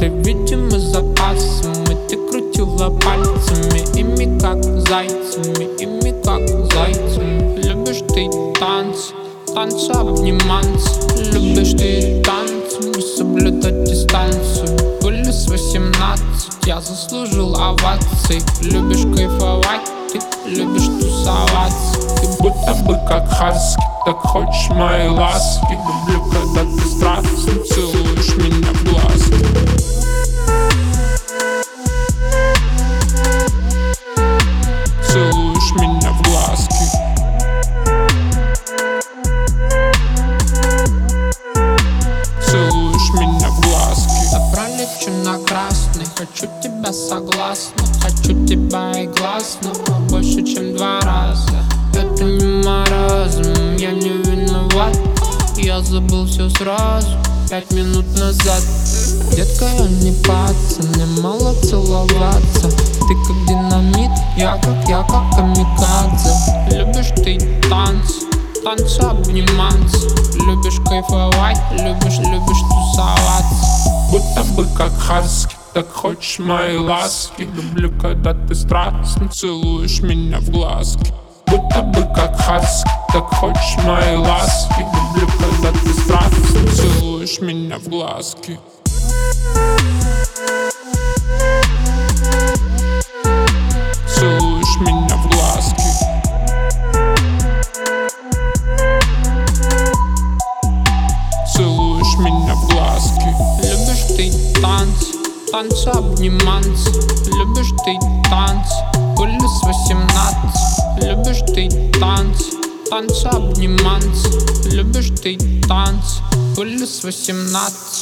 ты, видимо, запасами. Ты крутила пальцами, ими как зайцами, ими как зайцами. Любишь ты танцы, танцы обниматься. Любишь ты танцы, не соблюдать дистанцию. Были с 18, я заслужил овации. Любишь кайфовать, ты любишь тусоваться. Ты будто бы как хаски, так хочешь мои ласки. Люблю, когда ты страстно целуешь меня в глазки. Целуешь меня в глазки. Целуешь меня в глазки. Добро лечу на красный, хочу тебя согласно. Хочу тебя и гласно, больше чем 2 раза. Это не маразм, я не виноват. Я забыл все сразу, 5 минут назад. Детка, я не пацан, мне мало целоваться. Ты как динамит, я как камикадзе. Любишь ты танцы, танцы обниматься. Любишь кайфовать, любишь тусоваться. Будто бы как хаски, так хочешь мои ласки. Люблю, когда ты страстно целуешь меня в глазки. Будто бы как хаски, так хочешь мои ласки. Люблю, когда ты страстно целуешь меня в глазки. Целуешь меня в глазки. Целуешь меня в глазки. Любишь ты танцы, танцы обниматься. Любишь ты танцы, были с 18. Любишь ты танцы, танцы обниматься. Любишь ты танцы, были с 18.